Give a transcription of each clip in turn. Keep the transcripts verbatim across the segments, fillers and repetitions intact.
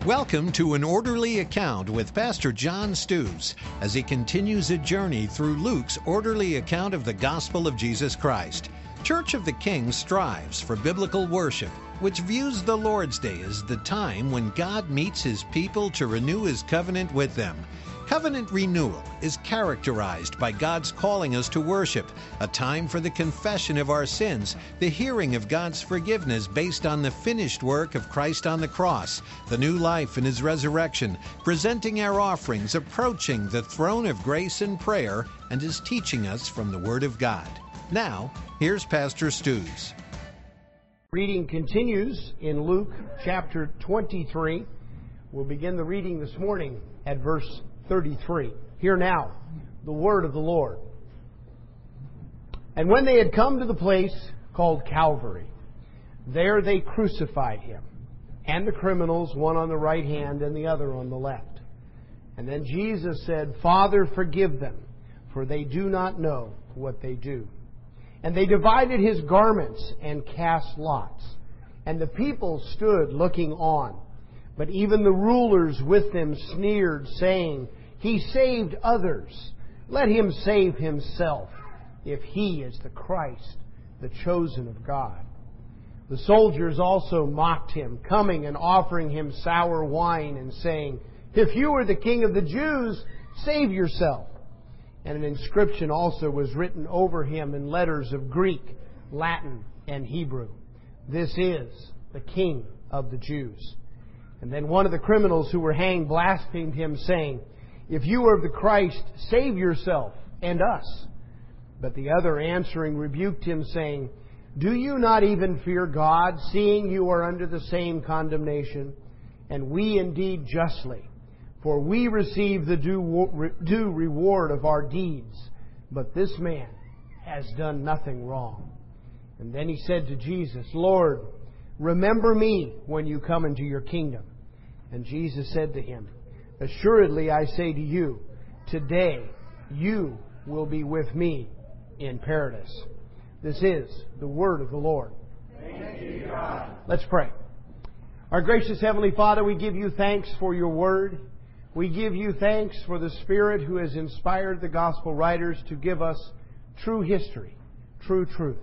Welcome to An Orderly Account with Pastor John Stews as he continues a journey through Luke's orderly account of the gospel of Jesus Christ. Church of the King strives for biblical worship, which views the Lord's Day as the time when God meets His people to renew His covenant with them. Covenant renewal is characterized by God's calling us to worship, a time for the confession of our sins, the hearing of God's forgiveness based on the finished work of Christ on the cross, the new life in His resurrection, presenting our offerings, approaching the throne of grace in prayer, and is teaching us from the Word of God. Now, here's Pastor Stews. Reading continues in Luke chapter twenty-three. We'll begin the reading this morning at verse thirty-three. Hear now the word of the Lord. And when they had come to the place called Calvary, there they crucified Him, and the criminals, one on the right hand and the other on the left. And then Jesus said, Father, forgive them, for they do not know what they do. And they divided His garments and cast lots. And the people stood looking on. But even the rulers with them sneered, saying, He saved others. Let Him save Himself, if He is the Christ, the chosen of God. The soldiers also mocked Him, coming and offering Him sour wine, and saying, If you are the King of the Jews, save yourself. And an inscription also was written over Him in letters of Greek, Latin, and Hebrew. This is the King of the Jews. And then one of the criminals who were hanged blasphemed Him, saying, If you are the Christ, save yourself and us. But the other answering rebuked Him, saying, Do you not even fear God, seeing you are under the same condemnation? And we indeed justly. For we receive the due, due reward of our deeds. But this man has done nothing wrong. And then he said to Jesus, Lord, remember me when you come into your kingdom. And Jesus said to him, Assuredly I say to you, today you will be with me in paradise. This is the word of the Lord. Thanks be to God. Let's pray. Our gracious Heavenly Father, we give you thanks for your word. We give you thanks for the Spirit who has inspired the gospel writers to give us true history, true truth.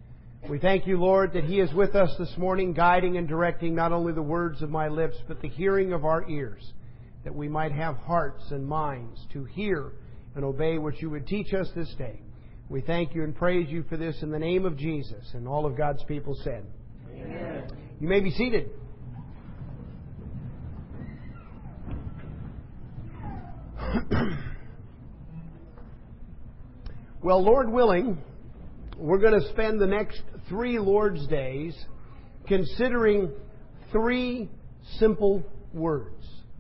We thank you, Lord, that He is with us this morning, guiding and directing not only the words of my lips, but the hearing of our ears, that we might have hearts and minds to hear and obey what you would teach us this day. We thank you and praise you for this in the name of Jesus. And all of God's people said, Amen. You may be seated. Well, Lord willing, we're going to spend the next three Lord's Days considering three simple words: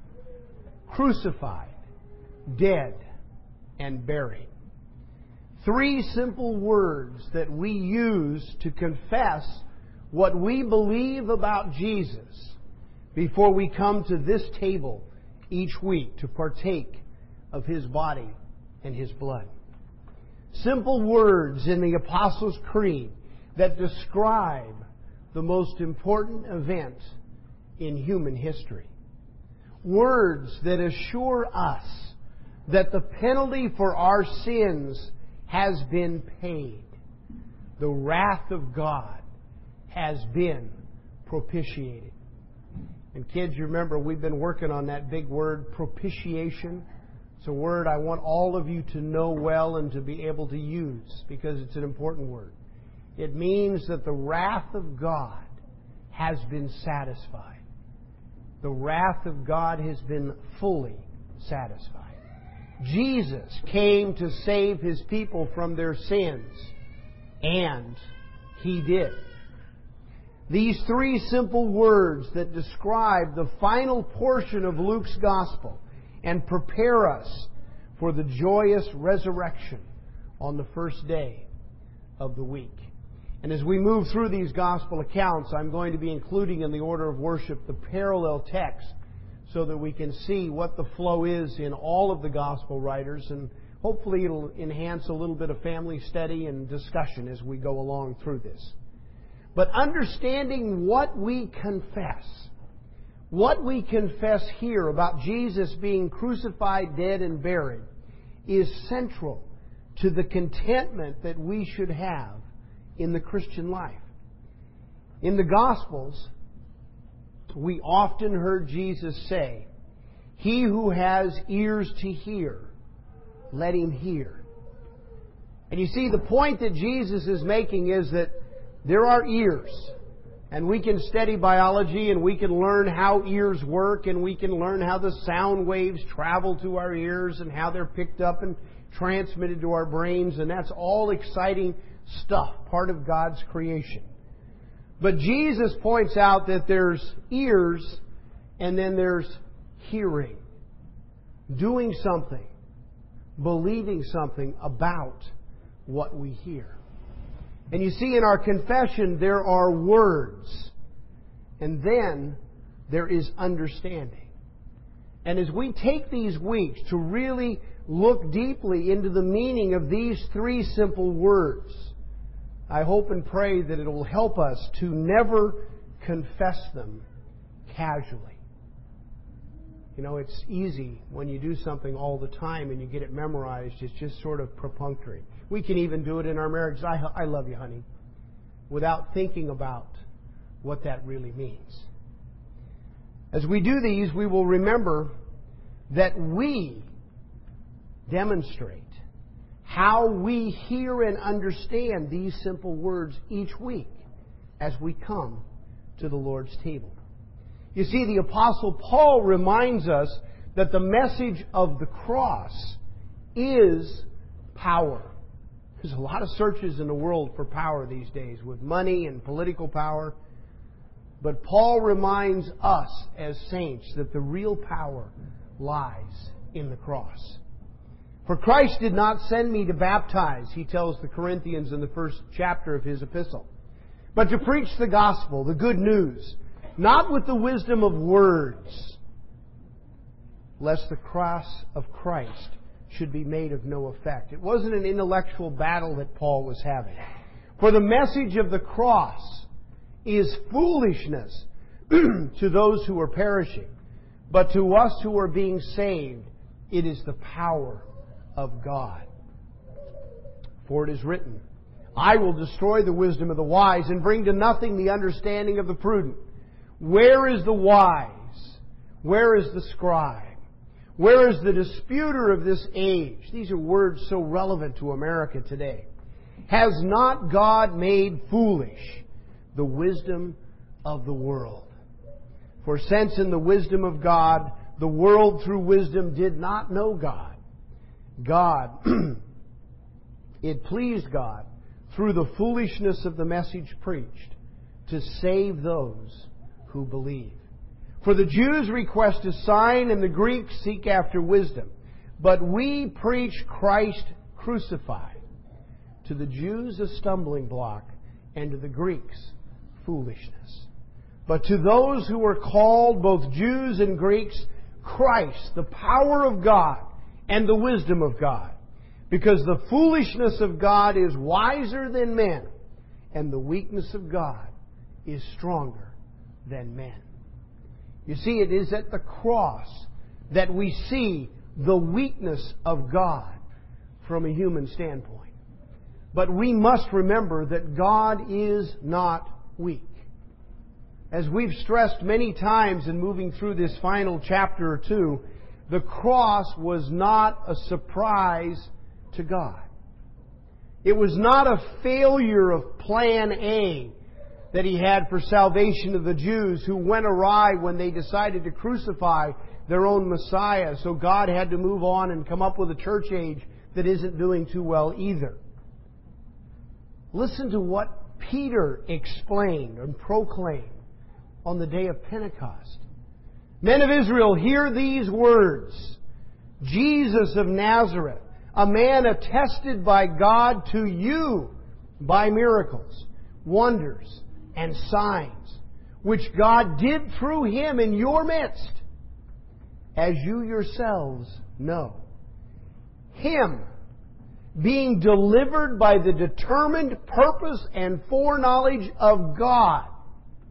crucified, dead, and buried. Three simple words that we use to confess what we believe about Jesus before we come to this table each week to partake of His body and His blood. Simple words in the Apostles' Creed that describe the most important event in human history. Words that assure us that the penalty for our sins has been paid. The wrath of God has been propitiated. And kids, you remember we've been working on that big word, propitiation. It's a word I want all of you to know well and to be able to use because it's an important word. It means that the wrath of God has been satisfied. The wrath of God has been fully satisfied. Jesus came to save His people from their sins, and He did. These three simple words that describe the final portion of Luke's Gospel and prepare us for the joyous resurrection on the first day of the week. And as we move through these Gospel accounts, I'm going to be including in the order of worship the parallel text so that we can see what the flow is in all of the Gospel writers, and hopefully it'll enhance a little bit of family study and discussion as we go along through this. But understanding what we confess, What we confess here about Jesus being crucified, dead, and buried is central to the contentment that we should have in the Christian life. In the Gospels, we often heard Jesus say, "He who has ears to hear, let him hear." And you see, the point that Jesus is making is that there are ears. And we can study biology, and we can learn how ears work, and we can learn how the sound waves travel to our ears and how they're picked up and transmitted to our brains. And that's all exciting stuff, part of God's creation. But Jesus points out that there's ears and then there's hearing. Doing something, believing something about what we hear. And you see, in our confession, there are words. And then there is understanding. And as we take these weeks to really look deeply into the meaning of these three simple words, I hope and pray that it will help us to never confess them casually. You know, it's easy when you do something all the time and you get it memorized. It's just sort of perfunctory. We can even do it in our marriages. I, I love you, honey, without thinking about what that really means. As we do these, we will remember that we demonstrate how we hear and understand these simple words each week as we come to the Lord's table. You see, the Apostle Paul reminds us that the message of the cross is power. There's a lot of searches in the world for power these days, with money and political power. But Paul reminds us as saints that the real power lies in the cross. For Christ did not send me to baptize, he tells the Corinthians in the first chapter of his epistle, but to preach the gospel, the good news, not with the wisdom of words, lest the cross of Christ should be made of no effect. It wasn't an intellectual battle that Paul was having. For the message of the cross is foolishness to those who are perishing, but to us who are being saved, it is the power of God. For it is written, "I will destroy the wisdom of the wise and bring to nothing the understanding of the prudent." Where is the wise? Where is the scribe? Where is the disputer of this age? These are words so relevant to America today. Has not God made foolish the wisdom of the world? For since in the wisdom of God, the world through wisdom did not know God, God, it pleased God through the foolishness of the message preached to save those who believe. For the Jews request a sign and the Greeks seek after wisdom. But we preach Christ crucified. To the Jews a stumbling block, and to the Greeks foolishness. But to those who are called, both Jews and Greeks, Christ, the power of God and the wisdom of God. Because the foolishness of God is wiser than men, and the weakness of God is stronger than men. You see, it is at the cross that we see the weakness of God from a human standpoint. But we must remember that God is not weak. As we've stressed many times in moving through this final chapter or two, the cross was not a surprise to God. It was not a failure of plan A that He had for salvation of the Jews who went awry when they decided to crucify their own Messiah. So God had to move on and come up with a church age that isn't doing too well either. Listen to what Peter explained and proclaimed on the day of Pentecost. Men of Israel, hear these words. Jesus of Nazareth, a man attested by God to you by miracles, wonders, and signs, which God did through Him in your midst, as you yourselves know. Him, being delivered by the determined purpose and foreknowledge of God,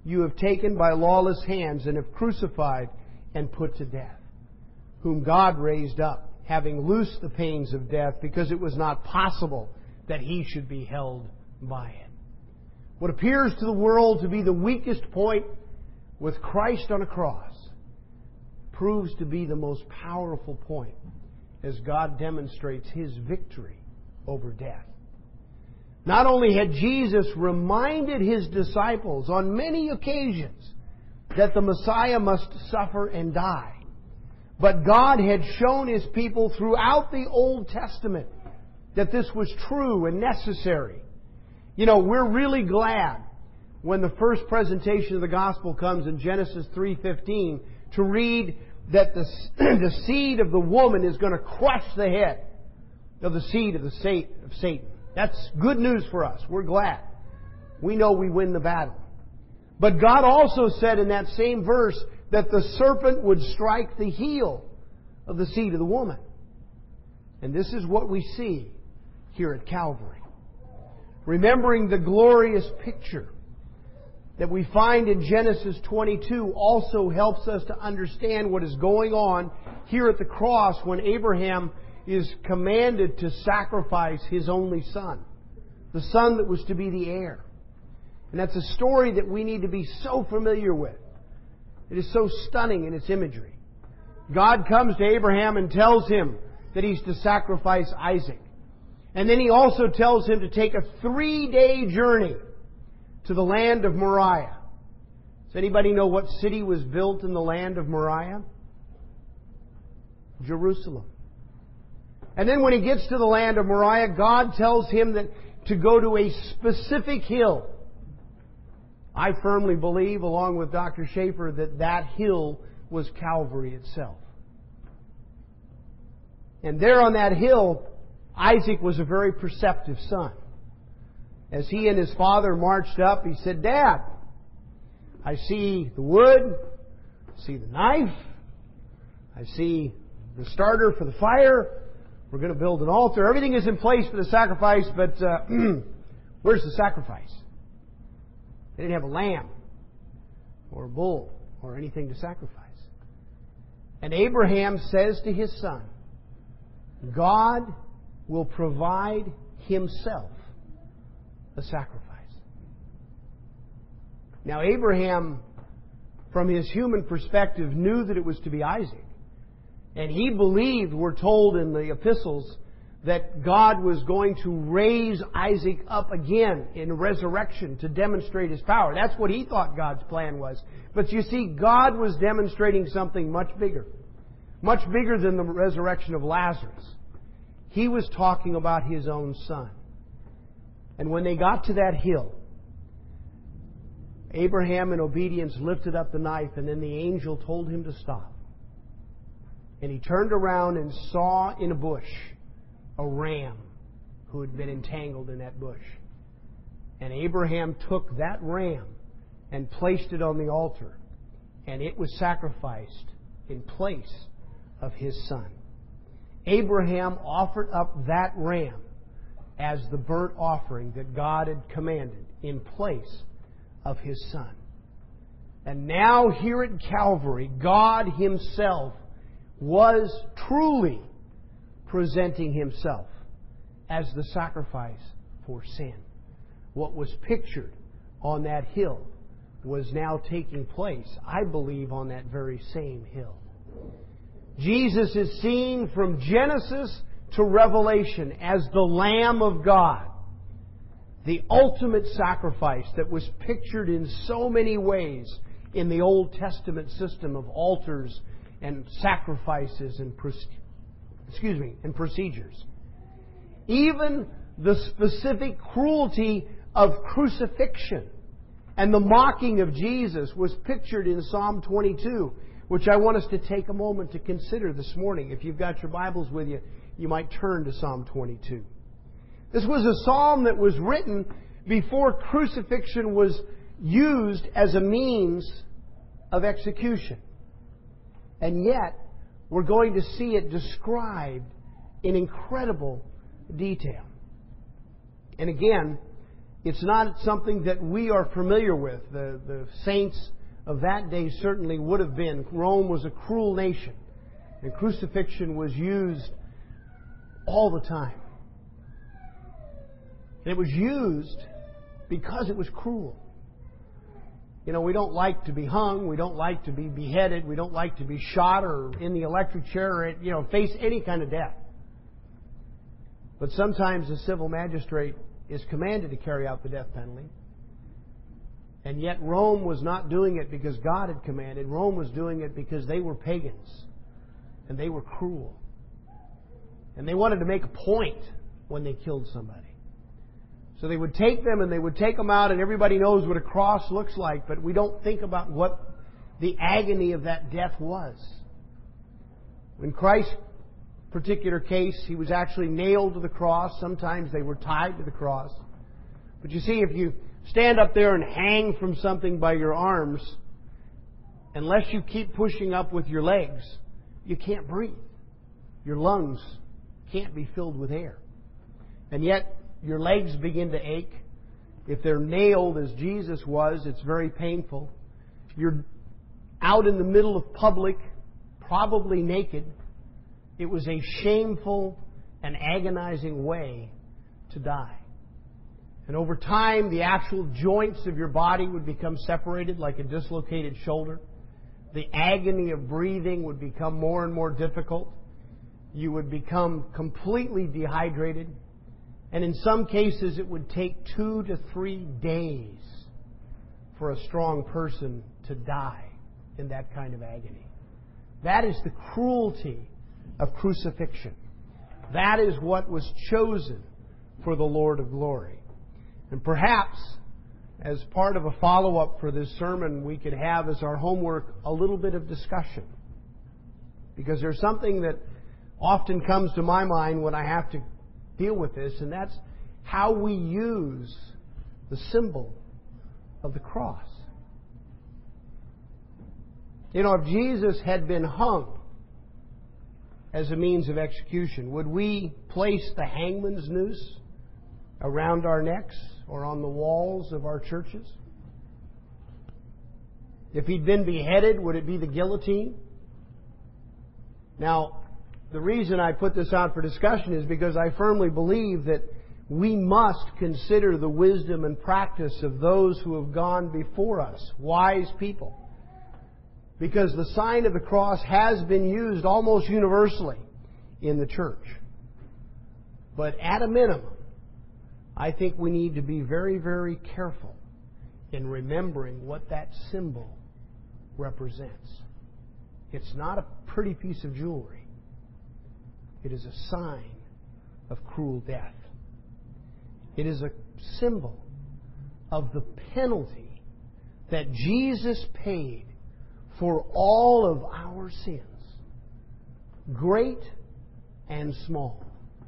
you have taken by lawless hands and have crucified and put to death, whom God raised up, having loosed the pains of death, because it was not possible that He should be held by it. What appears to the world to be the weakest point with Christ on a cross proves to be the most powerful point as God demonstrates His victory over death. Not only had Jesus reminded His disciples on many occasions that the Messiah must suffer and die, but God had shown His people throughout the Old Testament that this was true and necessary. You know, we're really glad when the first presentation of the gospel comes in Genesis three fifteen to read that the, the seed of the woman is going to crush the head of the seed of the of Satan. That's good news for us. We're glad. We know we win the battle. But God also said in that same verse that the serpent would strike the heel of the seed of the woman. And this is what we see here at Calvary. Remembering the glorious picture that we find in Genesis twenty-two also helps us to understand what is going on here at the cross when Abraham is commanded to sacrifice his only son, the son that was to be the heir. And that's a story that we need to be so familiar with. It is so stunning in its imagery. God comes to Abraham and tells him that he's to sacrifice Isaac. And then He also tells him to take a three-day journey to the land of Moriah. Does anybody know what city was built in the land of Moriah? Jerusalem. And then when he gets to the land of Moriah, God tells him that to go to a specific hill. I firmly believe, along with Doctor Schaefer, that that hill was Calvary itself. And there on that hill, Isaac was a very perceptive son. As he and his father marched up, he said, "Dad, I see the wood, I see the knife, I see the starter for the fire. We're going to build an altar. Everything is in place for the sacrifice, but uh, where's the sacrifice?" They didn't have a lamb or a bull or anything to sacrifice. And Abraham says to his son, God will provide Himself a sacrifice. Now Abraham, from his human perspective, knew that it was to be Isaac. And he believed, we're told in the epistles, that God was going to raise Isaac up again in resurrection to demonstrate His power. That's what he thought God's plan was. But you see, God was demonstrating something much bigger. Much bigger than the resurrection of Lazarus. He was talking about His own Son. And when they got to that hill, Abraham in obedience lifted up the knife, and then the angel told him to stop. And he turned around and saw in a bush a ram who had been entangled in that bush. And Abraham took that ram and placed it on the altar, and it was sacrificed in place of his son. Abraham offered up that ram as the burnt offering that God had commanded in place of His Son. And now here at Calvary, God Himself was truly presenting Himself as the sacrifice for sin. What was pictured on that hill was now taking place, I believe, on that very same hill. Jesus is seen from Genesis to Revelation as the Lamb of God, the ultimate sacrifice that was pictured in so many ways in the Old Testament system of altars and sacrifices and excuse me and procedures. Even the specific cruelty of crucifixion and the mocking of Jesus was pictured in Psalm twenty-two, which I want us to take a moment to consider this morning. If you've got your Bibles with you, you might turn to Psalm twenty-two. This was a psalm that was written before crucifixion was used as a means of execution. And yet, we're going to see it described in incredible detail. And again, It's not something that we are familiar with. The, the saints of that day certainly would have been. Rome was a cruel nation, and crucifixion was used all the time. It was used because it was cruel. You know, we don't like to be hung. We don't like to be beheaded. We don't like to be shot or in the electric chair or, you know, face any kind of death. But sometimes a civil magistrate is commanded to carry out the death penalty. And yet Rome was not doing it because God had commanded. Rome was doing it because they were pagans. And they were cruel. And they wanted to make a point when they killed somebody. So they would take them and they would take them out, and everybody knows what a cross looks like, but we don't think about what the agony of that death was. In Christ's particular case, He was actually nailed to the cross. Sometimes they were tied to the cross. But you see, if you stand up there and hang from something by your arms, unless you keep pushing up with your legs, you can't breathe. Your lungs can't be filled with air. And yet, your legs begin to ache. If they're nailed as Jesus was, it's very painful. You're out in the middle of public, probably naked. It was a shameful and agonizing way to die. And over time, the actual joints of your body would become separated like a dislocated shoulder. The agony of breathing would become more and more difficult. You would become completely dehydrated. And in some cases, it would take two to three days for a strong person to die in that kind of agony. That is the cruelty of crucifixion. That is what was chosen for the Lord of glory. And perhaps, as part of a follow-up for this sermon, we could have as our homework a little bit of discussion. Because there's something that often comes to my mind when I have to deal with this, and that's how we use the symbol of the cross. You know, if Jesus had been hung as a means of execution, would we place the hangman's noose around our necks or on the walls of our churches? If He'd been beheaded, would it be the guillotine? Now, the reason I put this out for discussion is because I firmly believe that we must consider the wisdom and practice of those who have gone before us, wise people. Because the sign of the cross has been used almost universally in the church. But at a minimum, I think we need to be very, very careful in remembering what that symbol represents. It's not a pretty piece of jewelry. It is a sign of cruel death. It is a symbol of the penalty that Jesus paid for all of our sins, great and small.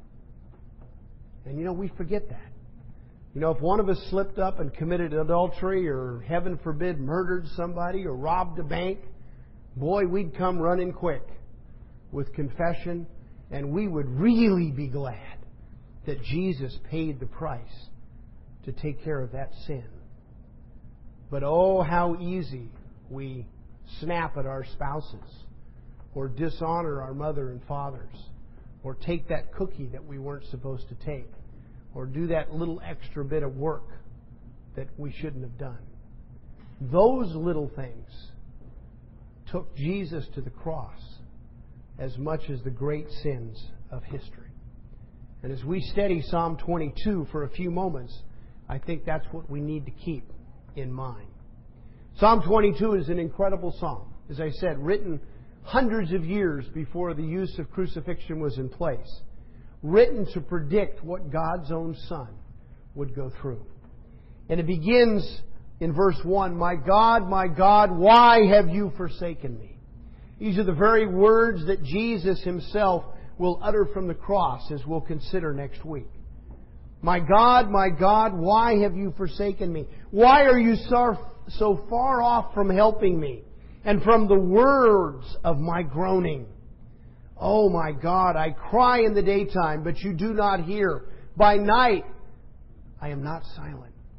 And you know, we forget that. You know, if one of us slipped up and committed adultery or, heaven forbid, murdered somebody or robbed a bank, boy, we'd come running quick with confession. And we would really be glad that Jesus paid the price to take care of that sin. But oh, how easy we snap at our spouses, or dishonor our mother and fathers, or take that cookie that we weren't supposed to take, or do that little extra bit of work that we shouldn't have done. Those little things took Jesus to the cross as much as the great sins of history. And as we study Psalm twenty-two for a few moments, I think that's what we need to keep in mind. Psalm twenty-two is an incredible psalm, as I said, written hundreds of years before the use of crucifixion was in place, written to predict what God's own Son would go through. And it begins in verse one, "My God, my God, why have you forsaken me?" These are the very words that Jesus Himself will utter from the cross, as we'll consider next week. "My God, my God, why have you forsaken me? Why are you so, so far off from helping me and from the words of my groaning? Oh my God, I cry in the daytime, but you do not hear. By night, I am not silent.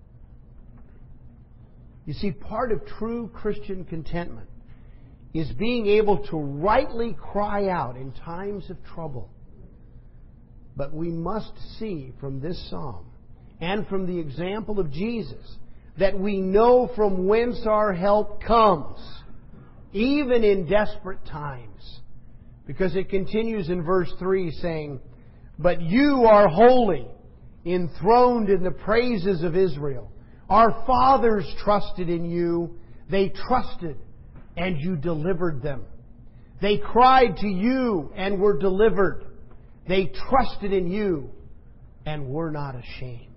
You see, part of true Christian contentment is being able to rightly cry out in times of trouble. But we must see from this psalm and from the example of Jesus that we know from whence our help comes, even in desperate times. Because it continues in verse three saying, "But you are holy, enthroned in the praises of Israel. Our fathers trusted in you. They trusted, and you delivered them. They cried to you and were delivered. They trusted in you and were not ashamed."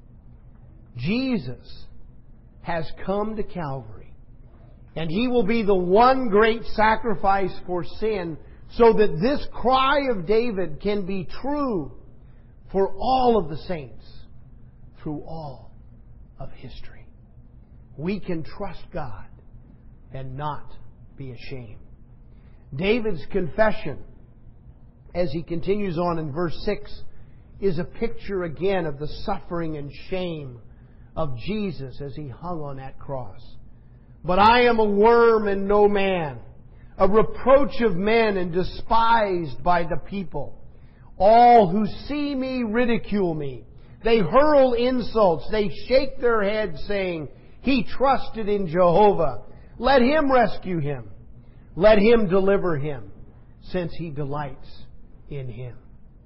Jesus has come to Calvary, and He will be the one great sacrifice for sin, so that this cry of David can be true for all of the saints through all of history. We can trust God and not be ashamed. David's confession, as he continues on in verse six, is a picture again of the suffering and shame of Jesus as He hung on that cross. "But I am a worm and no man, a reproach of men and despised by the people. All who see me ridicule me. They hurl insults. They shake their heads, saying, 'He trusted in Jehovah. Let Him rescue him. Let Him deliver him, since He delights in Him.'"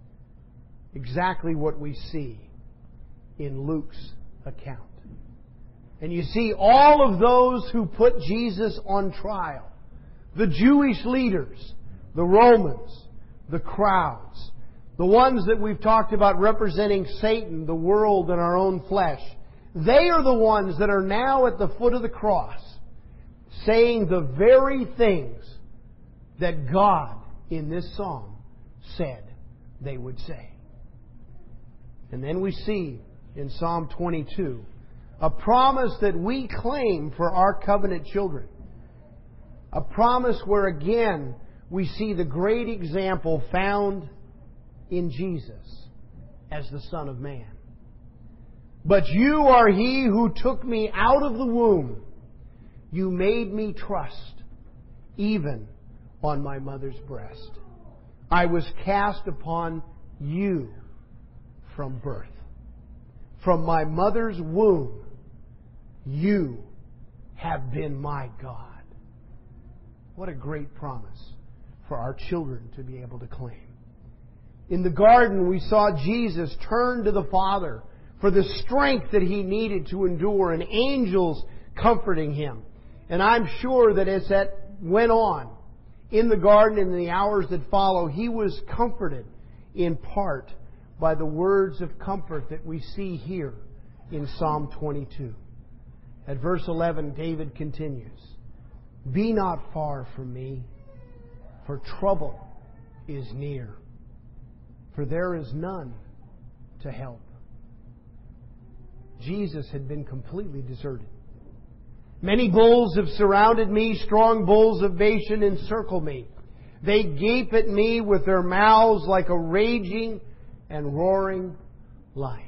Exactly what we see in Luke's account. And you see all of those who put Jesus on trial, the Jewish leaders, the Romans, the crowds, the ones that we've talked about representing Satan, the world, and our own flesh, they are the ones that are now at the foot of the cross saying the very things that God in this psalm said they would say. And then we see in Psalm twenty-two a promise that we claim for our covenant children. A promise where again we see the great example found in Jesus as the Son of Man. "But you are He who took me out of the womb. You made me trust, even on my mother's breast. I was cast upon you from birth. From my mother's womb, you have been my God." What a great promise for our children to be able to claim. In the garden, we saw Jesus turn to the Father for the strength that He needed to endure, and angels comforting Him. And I'm sure that as that went on in the garden and in the hours that follow, He was comforted in part by the words of comfort that we see here in Psalm twenty-two. At verse eleven, David continues, "Be not far from me, for trouble is near, for there is none to help." Jesus had been completely deserted. "Many bulls have surrounded me, strong bulls of Bashan encircle me. They gape at me with their mouths like a raging and roaring lion."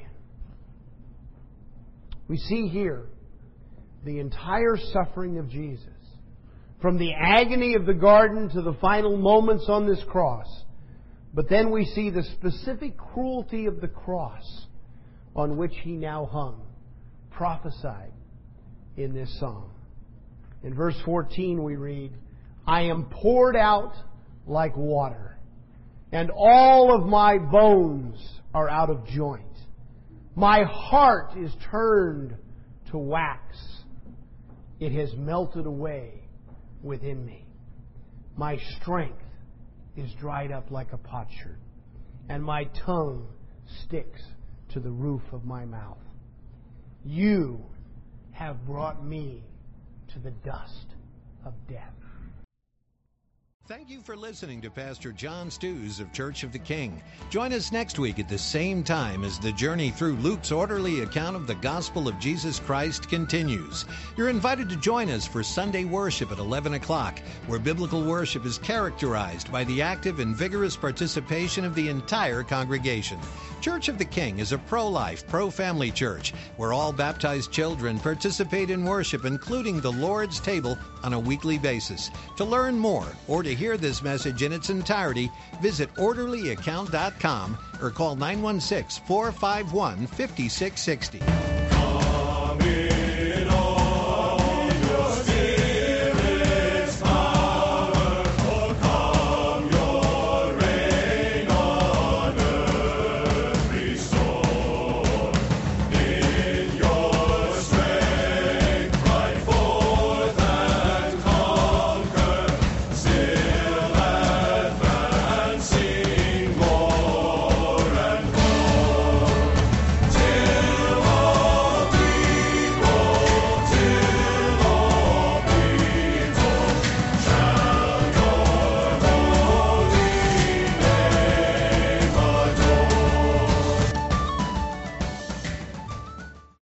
We see here the entire suffering of Jesus, from the agony of the garden to the final moments on this cross. But then we see the specific cruelty of the cross on which He now hung, prophesied in this psalm. In verse fourteen we read, "I am poured out like water, and all of my bones are out of joint. My heart is turned to wax. It has melted away within me. My strength is dried up like a potsherd, and my tongue sticks to the roof of my mouth. You have brought me to the dust of death." Thank you for listening to Pastor John Stews of Church of the King. Join us next week at the same time as the journey through Luke's orderly account of the gospel of Jesus Christ continues. You're invited to join us for Sunday worship at eleven o'clock, where biblical worship is characterized by the active and vigorous participation of the entire congregation. Church of the King is a pro-life, pro-family church where all baptized children participate in worship, including the Lord's table, on a weekly basis. To learn more or to hear this message in its entirety, visit orderly account dot com or call nine one six, four five one, five six six zero.